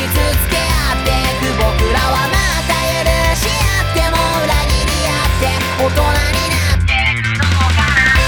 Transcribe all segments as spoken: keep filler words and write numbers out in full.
つけ合ってく僕らはまた許し合っても裏切り合って大人になってくのかな。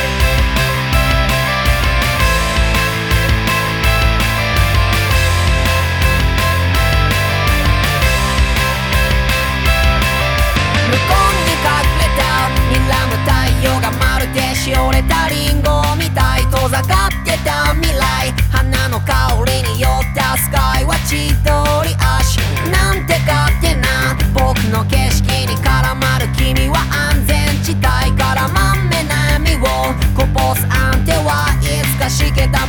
向こうに隠れた睨む太陽がまるでしおれたリンゴみたい遠ざかってた未来花の香りに酔ったスカイは千鳥足なんて勝手な僕の景色に絡まる君は安全地帯からまんめなみをこぼすアンテはいつかしけた